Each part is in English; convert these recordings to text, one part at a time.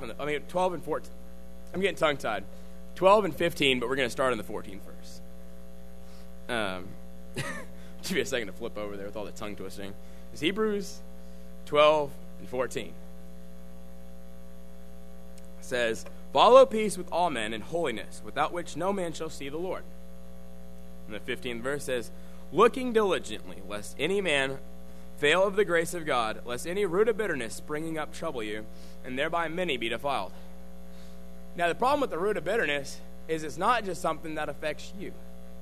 12 and 14. I'm getting tongue-tied. 12 and 15, but we're going to start on the 14th verse. Give me a second to flip over there with all the tongue twisting. It's Hebrews 12 and 14. It says, "Follow peace with all men and holiness, without which no man shall see the Lord." And the 15th verse says, "Looking diligently, lest any man fail of the grace of God, lest any root of bitterness springing up trouble you, and thereby many be defiled." Now, the problem with the root of bitterness is it's not just something that affects you.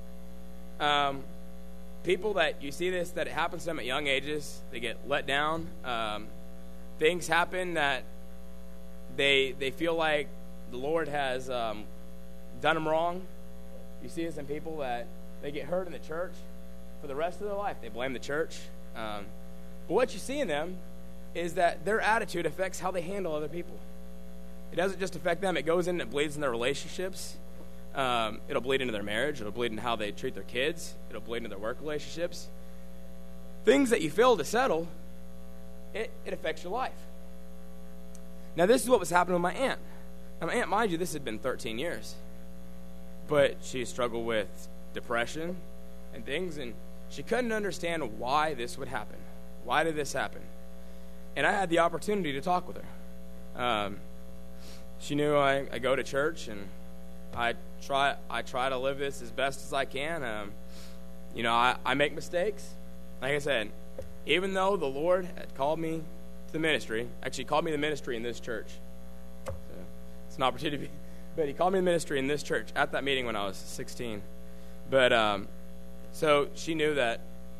People that you see this, that it happens to them at young ages, they get let down. Things happen that they feel like the Lord has done them wrong. You see this in people that they get hurt in the church for the rest of their life. They blame the church. But what you see in them is that their attitude affects how they handle other people. It doesn't just affect them. It goes in and it bleeds in their relationships. It'll bleed into their marriage. It'll bleed into how they treat their kids. It'll bleed into their work relationships. Things that you fail to settle, it affects your life. Now, this is what was happening with my aunt. Now, my aunt, mind you, this had been 13 years. But she struggled with depression and things, and she couldn't understand why this would happen. Why did this happen? And I had the opportunity to talk with her. She knew I go to church, and I try to live this as best as I can. I make mistakes. Like I said, even though the Lord had called me to the ministry, actually called me to the ministry in this church. So it's an opportunity, but he called me to the ministry in this church at that meeting when I was 16. But so she knew that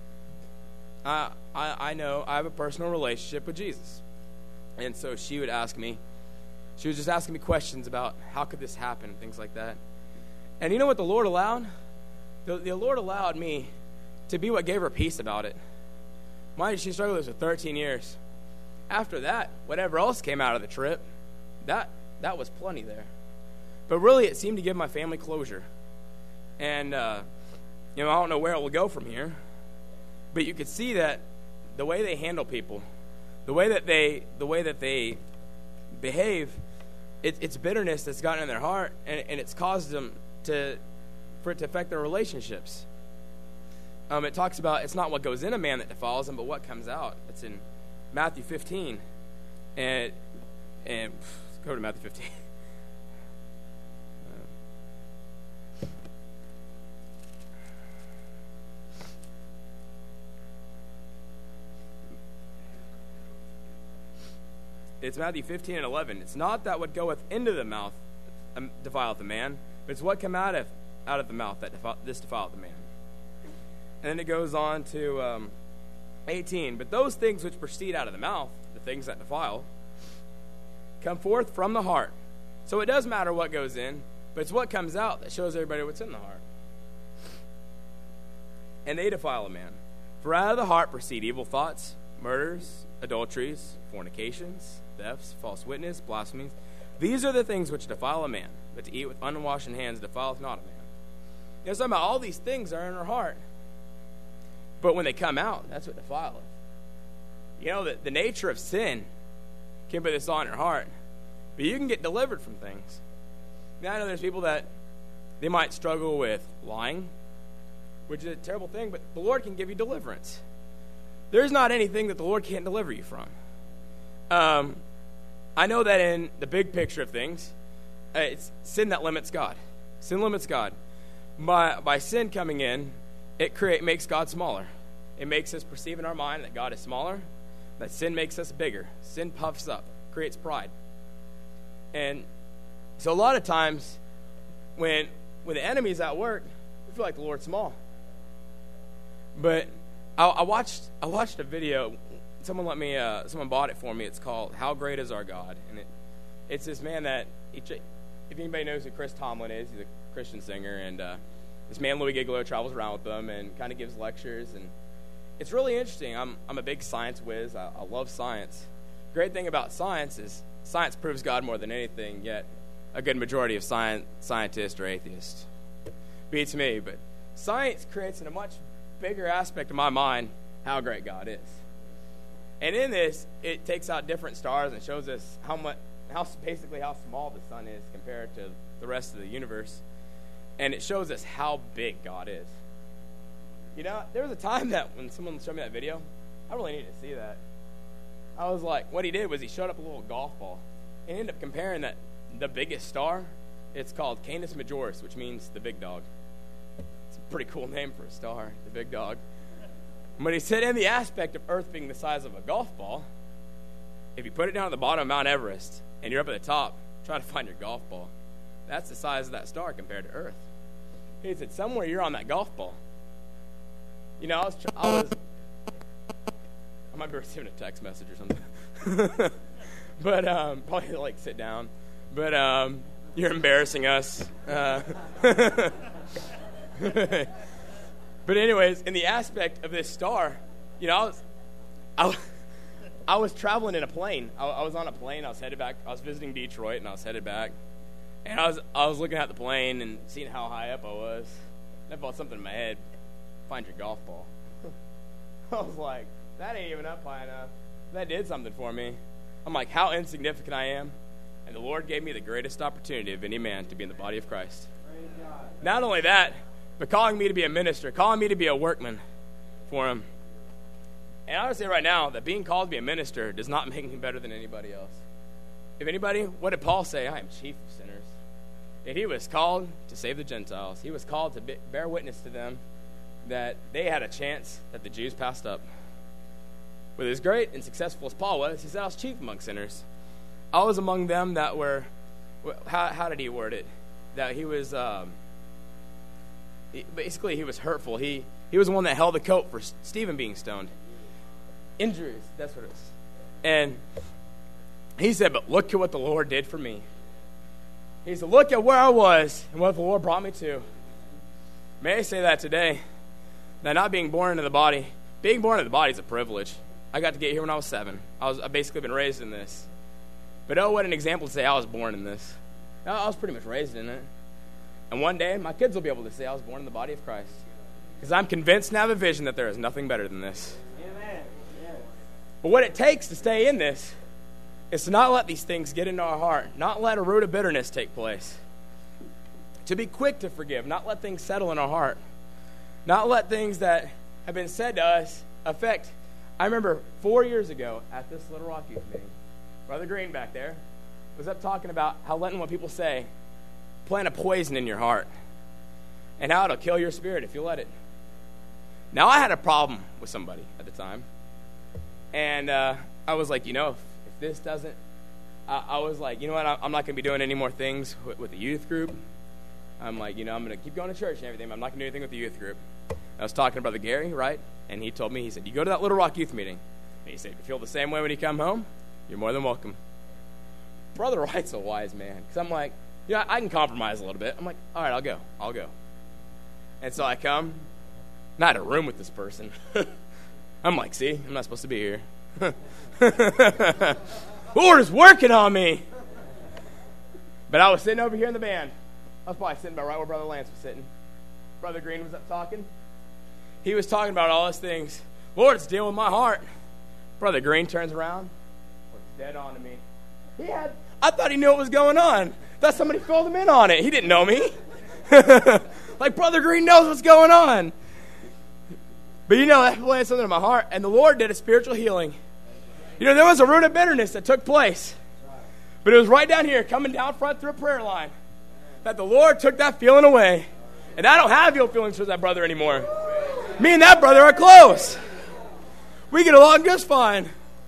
I know I have a personal relationship with Jesus. And so she would ask me, she was just asking me questions about how could this happen, things like that. And you know what the Lord allowed? The Lord allowed me to be what gave her peace about it. Mind you, she struggled with this for 13 years. After that, whatever else came out of the trip, that was plenty there. But really, it seemed to give my family closure. And, I don't know where it will go from here. But you could see that the way they handle people, the way that they behave, it's bitterness that's gotten in their heart, and it's caused them for it to affect their relationships. It talks about it's not what goes in a man that defiles him, but what comes out. It's in Matthew 15, and let's go to Matthew 15. It's Matthew 15 and 11. It's not that what goeth into the mouth defileth the man, but it's what come out of the mouth that defileth the man. And then it goes on to 18. But those things which proceed out of the mouth, the things that defile, come forth from the heart. So it does matter what goes in, but it's what comes out that shows everybody what's in the heart. And they defile a man. For out of the heart proceed evil thoughts, murders, adulteries, fornications, thefts, false witness, blasphemies. These are the things which defile a man, but to eat with unwashed hands defileth not a man. Talking about all these things are in our heart. But when they come out, that's what defileth. The nature of sin can put this on your heart. But you can get delivered from things. Now, I know there's people that they might struggle with lying, which is a terrible thing, but the Lord can give you deliverance. There's not anything that the Lord can't deliver you from. I know that in the big picture of things, it's sin that limits God. Sin limits God. By sin coming in, it makes God smaller. It makes us perceive in our mind that God is smaller, that sin makes us bigger. Sin puffs up, creates pride. And so a lot of times when the enemy's at work, we feel like the Lord's small. But I watched a video. Someone bought it for me. It's called "How Great Is Our God," and it's this man that if anybody knows who Chris Tomlin is, he's a Christian singer, and this man Louis Giglio travels around with them and kind of gives lectures, and it's really interesting. I'm a big science whiz. I love science. Great thing about science is science proves God more than anything. Yet a good majority of scientists are atheists. Beats me, but science creates in a much bigger aspect of my mind how great God is. And in this, it takes out different stars and shows us basically how small the sun is compared to the rest of the universe. And it shows us how big God is. You know, there was a time that when someone showed me that video, I really needed to see that. I was like, what he did was he showed up a little golf ball and ended up comparing that the biggest star, it's called Canis Majoris, which means the big dog. It's a pretty cool name for a star, the big dog. But he said in the aspect of Earth being the size of a golf ball, if you put it down at the bottom of Mount Everest and you're up at the top trying to find your golf ball, that's the size of that star compared to Earth. He said somewhere you're on that golf ball. You know, I might be receiving a text message or something. But probably like sit down. But you're embarrassing us. But anyways, in the aspect of this star, you know, I was traveling in a plane. I was on a plane. I was headed back. I was visiting Detroit, and I was headed back. And I was looking at the plane and seeing how high up I was. And I felt something in my head. Find your golf ball. I was like, that ain't even up high enough. That did something for me. I'm like, how insignificant I am. And the Lord gave me the greatest opportunity of any man to be in the body of Christ. Not only that, but calling me to be a minister, calling me to be a workman for him. And I would say right now that being called to be a minister does not make me better than anybody else. If anybody, what did Paul say? I am chief of sinners. And he was called to save the Gentiles. He was called to bear witness to them that they had a chance that the Jews passed up. But as great and successful as Paul was, he said I was chief among sinners. I was among them that were, how did he word it? That he was, basically he was hurtful. He was the one that held the coat for Stephen being stoned. Injuries, that's what it was. And he said, but look at what the Lord did for me. He said, look at where I was and what the Lord brought me to. May I say that today, that not being born into the body, being born into the body is a privilege. I got to get here when I was 7. I've basically been raised in this. But oh, what an example to say I was born in this. I was pretty much raised in it. And one day, my kids will be able to say I was born in the body of Christ. Because I'm convinced and have a vision that there is nothing better than this. Amen. Yes. But what it takes to stay in this is to not let these things get into our heart, not let a root of bitterness take place. To be quick to forgive, not let things settle in our heart. Not let things that have been said to us affect. I remember 4 years ago at this Little Rock Youth meeting, Brother Green back there was up talking about how letting what people say plant a poison in your heart and how it'll kill your spirit if you let it. Now, I had a problem with somebody at the time, and I was like, you know, if this doesn't, I was like, you know what, I'm not going to be doing any more things with the youth group. I'm like, you know, I'm going to keep going to church and everything, but I'm not going to do anything with the youth group. I was talking to Brother Gary, right, and he told me, he said, you go to that Little Rock Youth meeting. And he said, if you feel the same way when you come home, you're more than welcome. Brother Wright's a wise man, because I'm like, yeah, I can compromise a little bit. I'm like, all right, I'll go. And so I come, and I had a room with this person. I'm like, see, I'm not supposed to be here. The Lord is working on me. But I was sitting over here in the band. I was probably sitting about right where Brother Lance was sitting. Brother Green was up talking. He was talking about all those things. Lord, it's dealing with my heart. Brother Green turns around, looks dead on to me. I thought he knew what was going on. I thought somebody filled him in on it. He didn't know me. Like Brother Green knows what's going on. But you know, that planted something in my heart, and the Lord did a spiritual healing. You know, there was a root of bitterness that took place. But it was right down here, coming down front through a prayer line, that the Lord took that feeling away. And I don't have ill feelings for that brother anymore. Me and that brother are close. We get along just fine.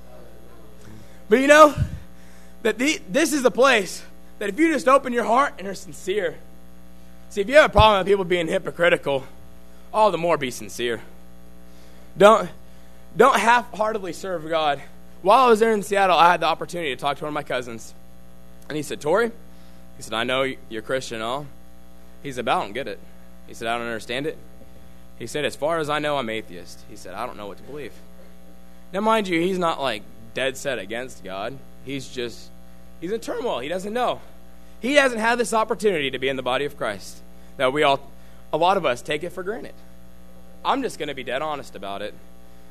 But you know, that this is the place that if you just open your heart and are sincere. See, if you have a problem with people being hypocritical, all the more be sincere. Don't half-heartedly serve God. While I was there in Seattle, I had the opportunity to talk to one of my cousins. And he said, Tori, he said, I know you're Christian and all. He said, but I don't get it. He said, I don't understand it. He said, as far as I know, I'm atheist. He said, I don't know what to believe. Now, mind you, he's not like dead set against God. He's in turmoil. He doesn't know. He hasn't had this opportunity to be in the body of Christ. That a lot of us take it for granted. I'm just going to be dead honest about it.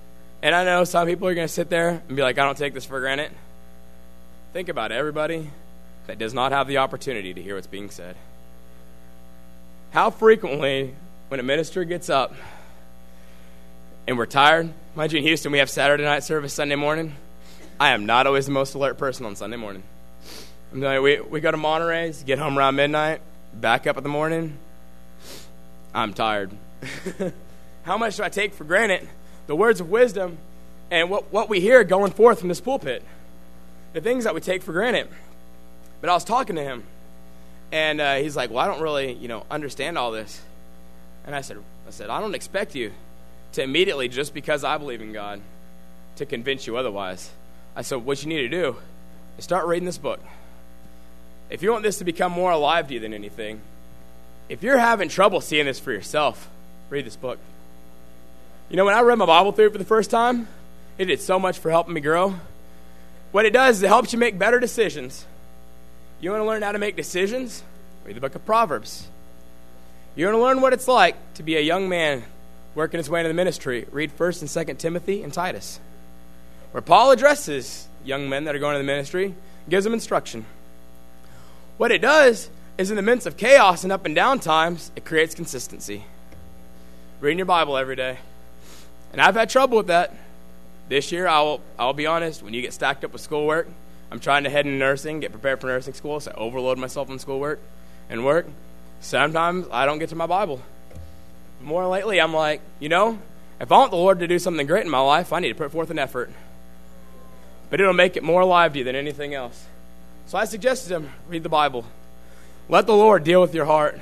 And I know some people are going to sit there and be like, I don't take this for granted. Think about it, everybody. that does not have the opportunity to hear what's being said. How frequently, when a minister gets up and we're tired, mind you, in Houston we have Saturday night service Sunday morning. I am not always the most alert person on Sunday morning. I'm telling you, we go to Monterey's, get home around midnight, back up in the morning. I'm tired. How much do I take for granted the words of wisdom and what we hear going forth from this pulpit? The things that we take for granted. But I was talking to him, and he's like, well, I don't really, understand all this. And I said, I don't expect you to immediately, just because I believe in God, to convince you otherwise. I said, what you need to do is start reading this book. If you want this to become more alive to you than anything, if you're having trouble seeing this for yourself, read this book. When I read my Bible through it for the first time, it did so much for helping me grow. What it does is it helps you make better decisions. You want to learn how to make decisions? Read the book of Proverbs. You want to learn what it's like to be a young man working his way into the ministry? Read 1 and 2 Timothy and Titus, where Paul addresses young men that are going to the ministry, gives them instruction. What it does is, in the midst of chaos and up and down times, it creates consistency. Reading your Bible every day. And I've had trouble with that. This year, I'll be honest, when you get stacked up with schoolwork, I'm trying to head into nursing, get prepared for nursing school, so I overload myself on schoolwork and work. Sometimes I don't get to my Bible. More lately, I'm like, if I want the Lord to do something great in my life, I need to put forth an effort. But it'll make it more alive to you than anything else. So I suggested to him, read the Bible. Let the Lord deal with your heart.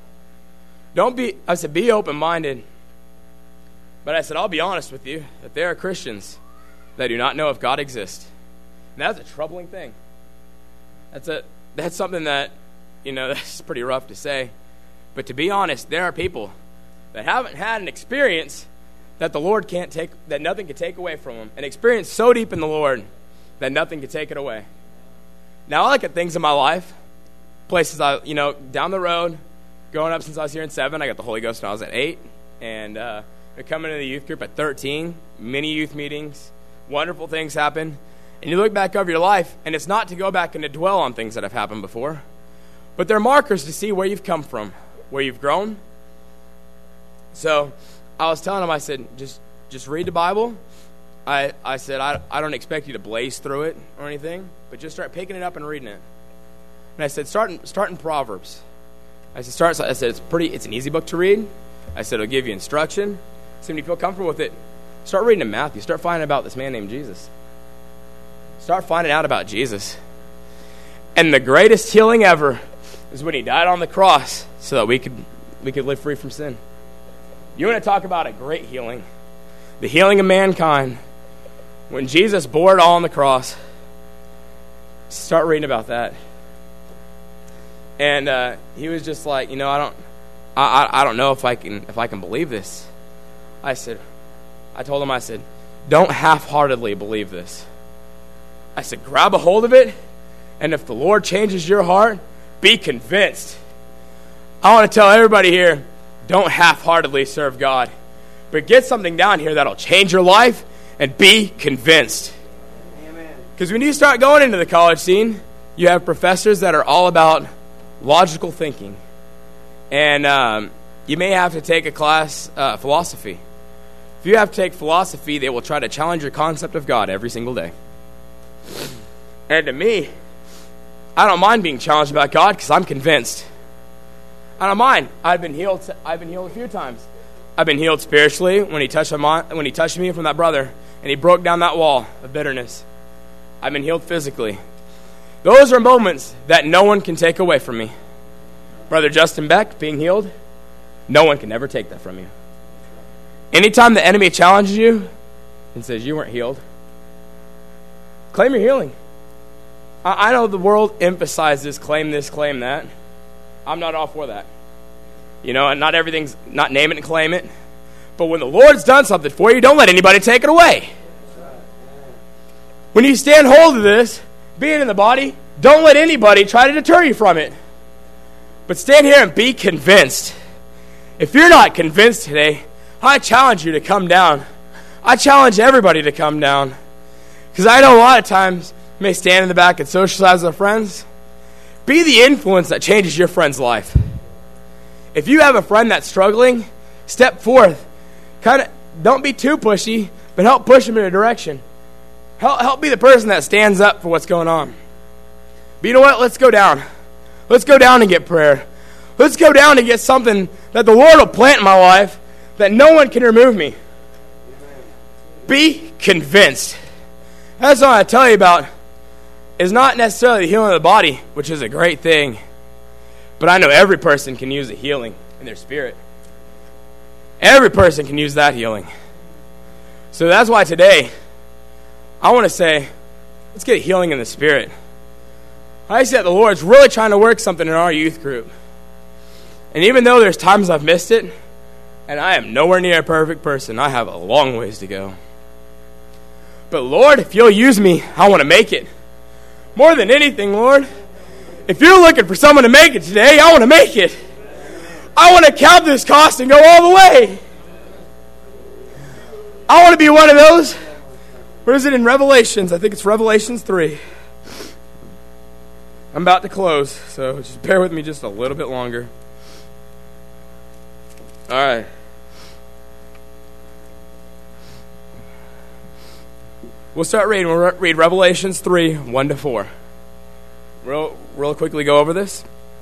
I said, be open-minded. But I said, I'll be honest with you, that there are Christians that do not know if God exists. And that's a troubling thing. That's something that, that's pretty rough to say. But to be honest, there are people that haven't had an experience that the Lord that nothing can take away from them. An experience so deep in the Lord that nothing can take it away. Now, I look at things in my life, places down the road, growing up since I was here in 7, I got the Holy Ghost when I was at 8, and coming into the youth group at 13, many youth meetings, wonderful things happen, and you look back over your life, and it's not to go back and to dwell on things that have happened before, but they're markers to see where you've come from, where you've grown. So I was telling him, I said, just read the Bible. I said, I don't expect you to blaze through it or anything, but just start picking it up and reading it. And I said, start in Proverbs. I said, it's an easy book to read. I said, it'll give you instruction. So when you feel comfortable with it, start reading in Matthew. Start finding about this man named Jesus. Start finding out about Jesus. And the greatest healing ever is when he died on the cross so that we could live free from sin. You want to talk about a great healing? The healing of mankind. When Jesus bore it all on the cross, start reading about that. And he was just like, I don't know if I can believe this. I told him, don't half-heartedly believe this. I said, grab a hold of it, and if the Lord changes your heart, be convinced. I want to tell everybody here, don't half-heartedly serve God, but get something down here that'll change your life and be convinced. Because when you start going into the college scene, you have professors that are all about logical thinking. And you may have to take a class, philosophy. If you have to take philosophy, they will try to challenge your concept of God every single day. And to me, I don't mind being challenged about God because I'm convinced. I don't mind. I've been healed a few times. I've been healed spiritually when he touched me from that brother and he broke down that wall of bitterness. I've been healed physically. Those are moments that no one can take away from me. Brother Justin Beck being healed, no one can ever take that from you. Anytime the enemy challenges you and says you weren't healed, claim your healing. I know the world emphasizes claim this, claim that. I'm not all for that. And not everything's not name it and claim it. But when the Lord's done something for you, don't let anybody take it away. When you stand hold of this, being in the body, don't let anybody try to deter you from it. But stand here and be convinced. If you're not convinced today, I challenge you to come down. I challenge everybody to come down. Because I know a lot of times you may stand in the back and socialize with friends. Be the influence that changes your friend's life. If you have a friend that's struggling, step forth. Don't be too pushy, but help push them in a direction. Help be the person that stands up for what's going on. But you know what? Let's go down. Let's go down and get prayer. Let's go down and get something that the Lord will plant in my life that no one can remove me. Be convinced. That's all I tell you about. Is not necessarily the healing of the body, which is a great thing. But I know every person can use a healing in their spirit. Every person can use that healing. So that's why today, I want to say, let's get healing in the spirit. I see that the Lord's really trying to work something in our youth group. And even though there's times I've missed it, and I am nowhere near a perfect person, I have a long ways to go. But Lord, if you'll use me, I want to make it. More than anything, Lord, if you're looking for someone to make it today, I want to make it. I want to count this cost and go all the way. I want to be one of those. Where is it in Revelations? I think it's Revelations 3. I'm about to close, so just bear with me just a little bit longer. All right. We'll start reading. We'll read Revelations 3, 1-4. Real quickly go over this.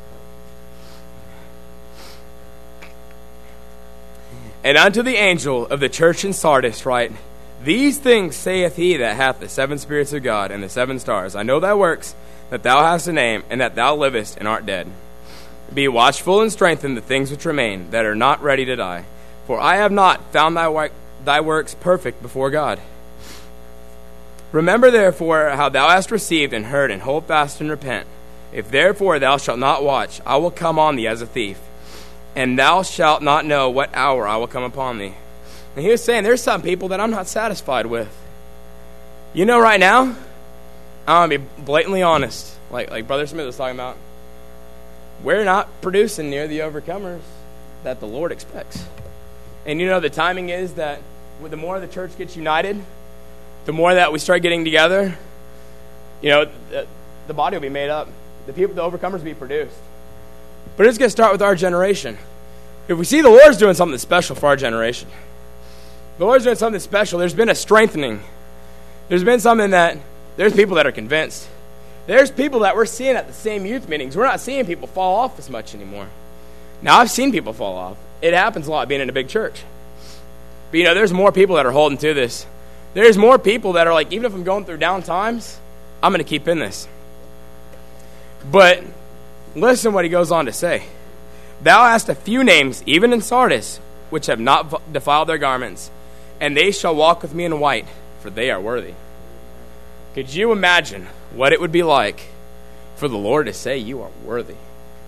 And unto the angel of the church in Sardis write, These things saith he that hath the 7 spirits of God and the 7 stars. I know thy works, that thou hast a name, and that thou livest and art dead. Be watchful and strengthen the things which remain, that are not ready to die. For I have not found thy works perfect before God. Remember therefore how thou hast received and heard, and hold fast and repent. If therefore thou shalt not watch, I will come on thee as a thief, and thou shalt not know what hour I will come upon thee. And he was saying, there's some people that I'm not satisfied with. You know, right now, I'm going to be blatantly honest, like Brother Smith was talking about. We're not producing near the overcomers that the Lord expects. And you know, the timing is that the more the church gets united, the more that we start getting together, you know, the body will be made up. The overcomers will be produced. But it's going to start with our generation. If we see the Lord's doing something special for our generation, the Lord's doing something special, there's been a strengthening. There's been something that, there's people that are convinced. There's people that we're seeing at the same youth meetings. We're not seeing people fall off as much anymore. Now, I've seen people fall off. It happens a lot being in a big church. But, you know, there's more people that are holding to this. There's more people that are like, even if I'm going through down times, I'm going to keep in this. But listen what he goes on to say. Thou hast a few names, even in Sardis, which have not defiled their garments, and they shall walk with me in white, for they are worthy. Could you imagine what it would be like for the Lord to say, you are worthy?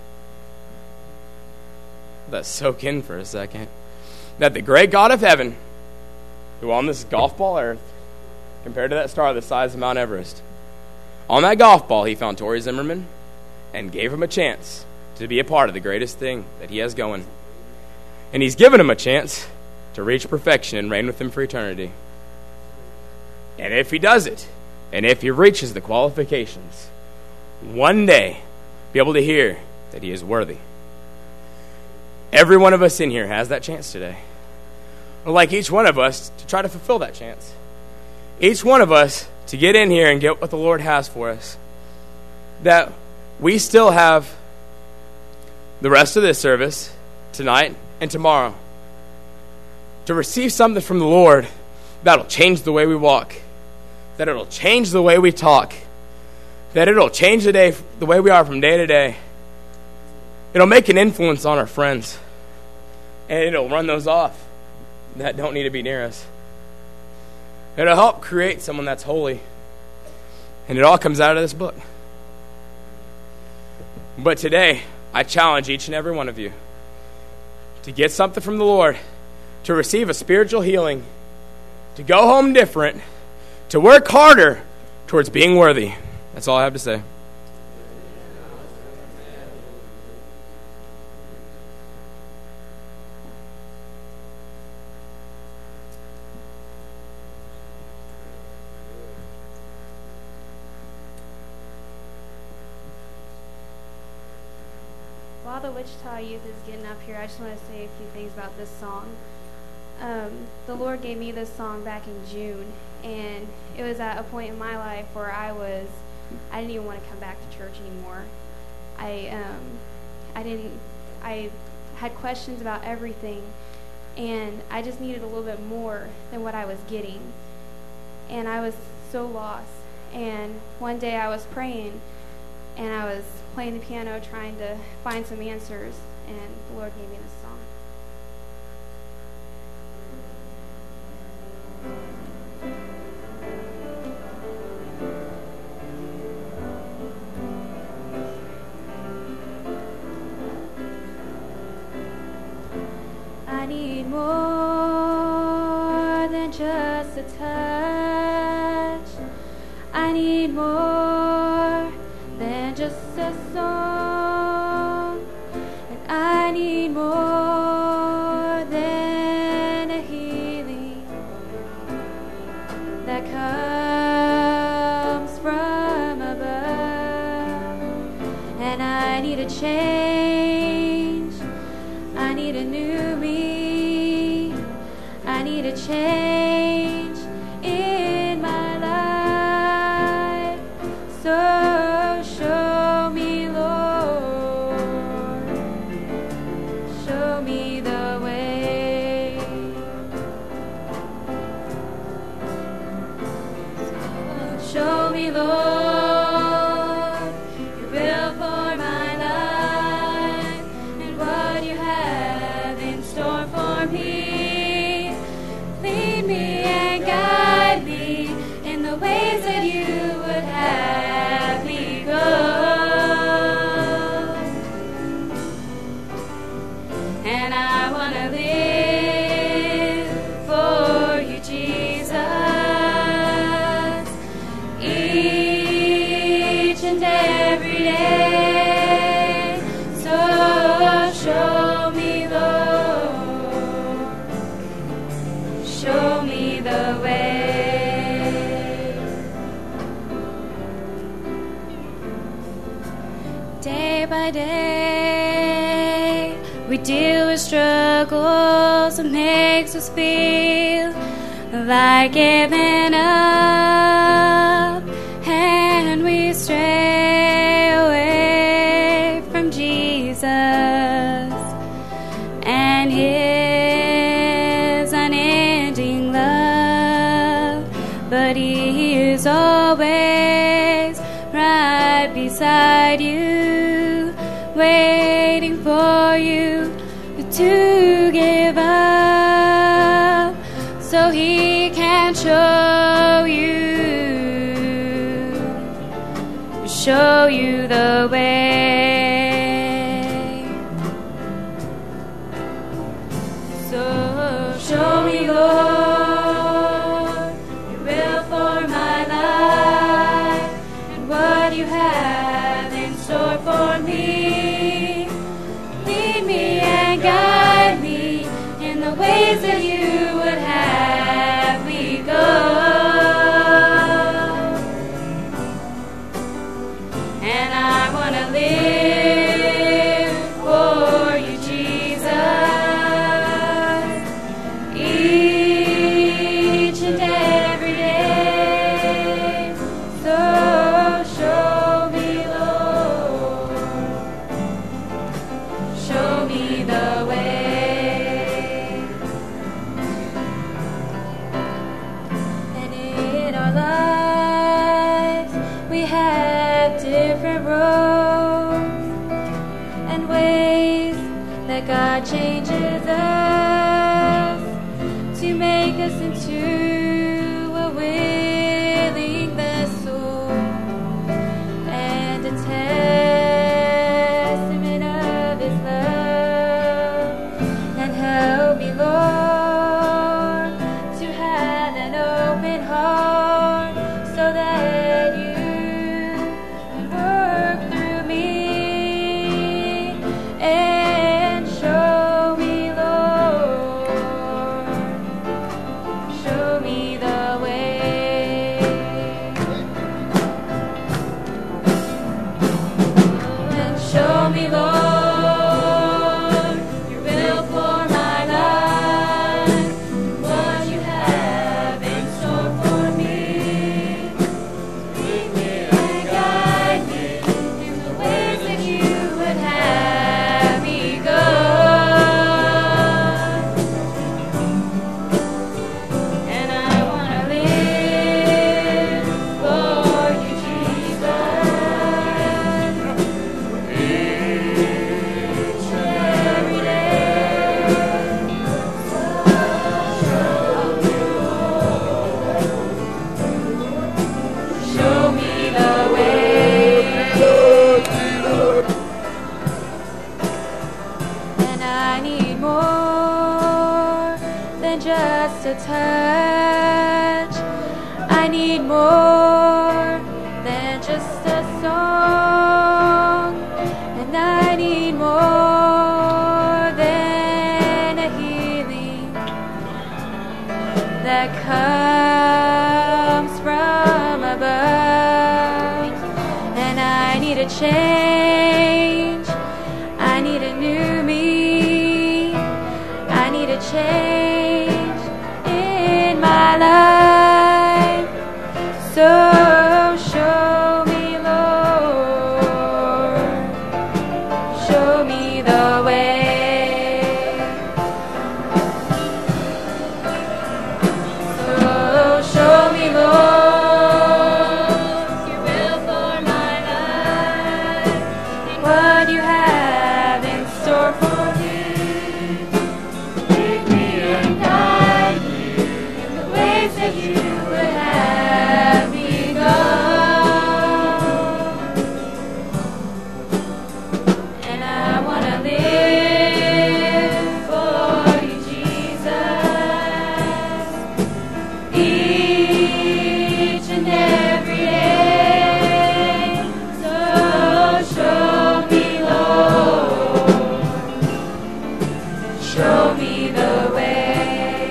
Let that soak in for a second. That the great God of heaven, who on this golf ball earth, compared to that star the size of Mount Everest, on that golf ball he found Tori Zimmerman and gave him a chance to be a part of the greatest thing that he has going. And he's given him a chance to reach perfection and reign with him for eternity. And if he does it, and if he reaches the qualifications, one day be able to hear that he is worthy. Every one of us in here has that chance today. I'd like each one of us to try to fulfill that chance. Each one of us to get in here and get what the Lord has for us. That we still have the rest of this service tonight and tomorrow to receive something from the Lord that'll change the way we walk, that it'll change the way we talk, that it'll change the way we are from day to day. It'll make an influence on our friends, and it'll run those off that don't need to be near us. It'll help create someone that's holy, and it all comes out of this book. But today, I challenge each and every one of you to get something from the Lord, to receive a spiritual healing, to go home different, to work harder towards being worthy. That's all I have to say. while the Wichita youth is getting up here, I just want to say a few things about this song. The Lord gave me this song back in June, and it was at a point in my life where I didn't even want to come back to church anymore. I had questions about everything, and I just needed a little bit more than what I was getting. And I was so lost. And one day I was praying, and I was playing the piano trying to find some answers, and the Lord gave me this song. I need more than just a touch. I need more than just a song. And I need more than a healing that comes from above. And I need a change. I need a new me. I need a change in my life. So show me, Lord. Show me the way. Show me, Lord, your will for my life and what you have in store for me. Lead me and guide me in the ways that you would have me go. And I want to live for you, Jesus, each and every day. So show me, Lord, show me the way. Day by day, we deal with struggles that makes us feel like giving up, and we stray away from Jesus and His unending love. But He is always right beside you, waiting for you to give up, so He can show you the way. So show me, Lord, your will for my life and what you have in store for me. Lead me and guide me in the ways that you would have me go. And I want to live for you, Jesus, each and every day. So show me, Lord, show me the way. And in our lives we have different roads and ways that God changes us to make us into a willing vessel and a testament of His love. And help me, Lord, to have an open heart so that you can work through me and show me, Lord, show me the way. And show me, Lord, I need more than just a touch. I need more than just a song. And I need more than a healing that comes from above. And I need a change. I need a new me. I need a change in my life. So show me, Lord. Show me the way. So show me, Lord, your will for my life and what you have in store for me. Lead me and guide me in the ways that you would have me go. And I want to live for you, Jesus, each and every day. So show me, Lord, show me the way.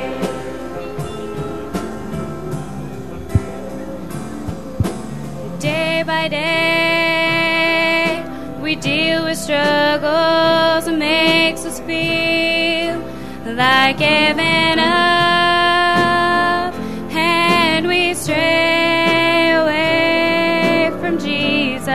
Day by day, we deal with struggles that makes us feel like giving up, and we stray away from Jesus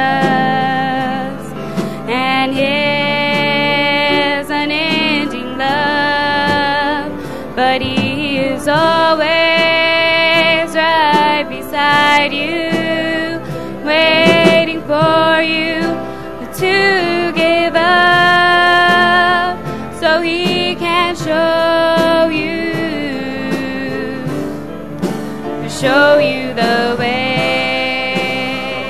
and His unending love. But He is always right beside you, waiting for you to give up, so He can show you the way.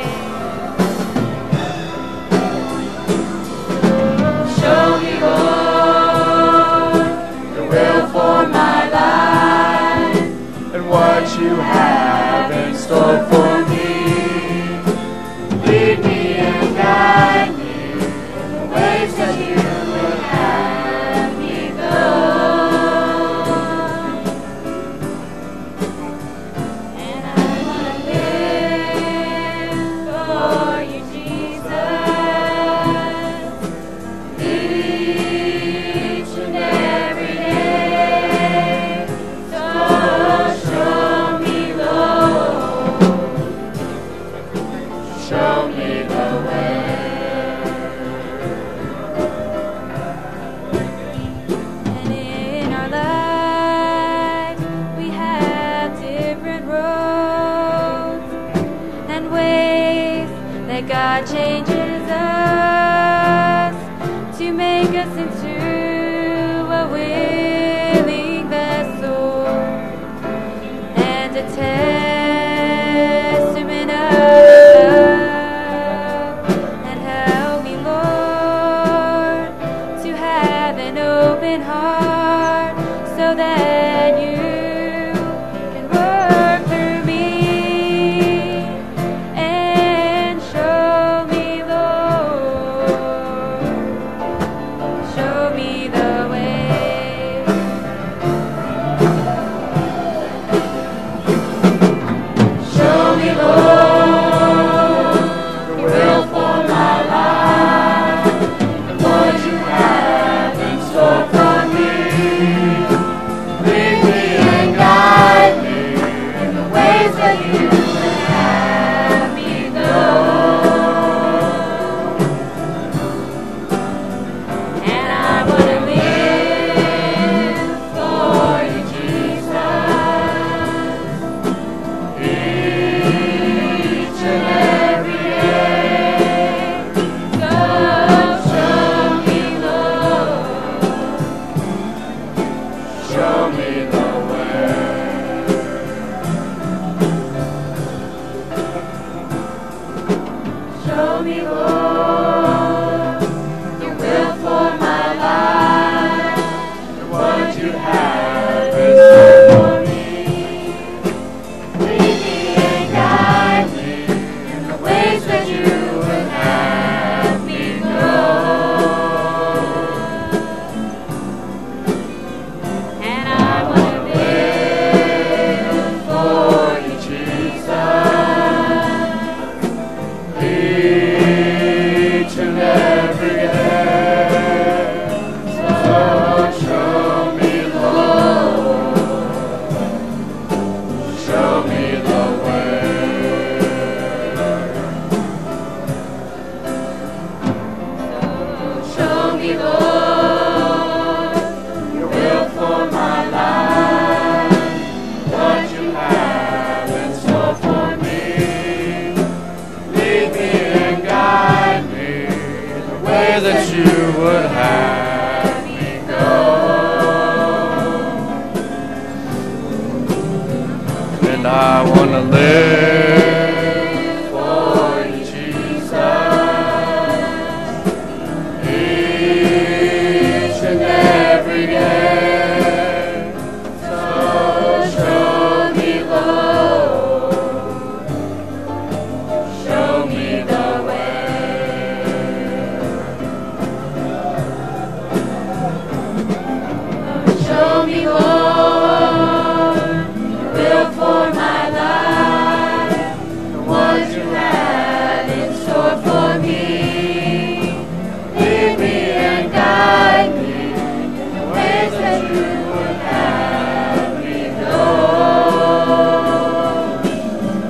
Show me, Lord, your will for my life and what you have in store for me. Lead me and guide me in the ways that you would have me go. And I want to live for you, Jesus, each and every day. So show me, Lord, show me the way. And in our lives, we have different roads and ways that God changes us to make us into a willing vessel and a testament of love. And help me, Lord, to have an open heart so that you can work through me and show me, Lord, show me the way. Show me, Lord, your will for my life and what you have in store for me. way that you would have me go. And I want to live for you, Jesus, each and every day. So show me, Lord, show me the way. Show me, Lord.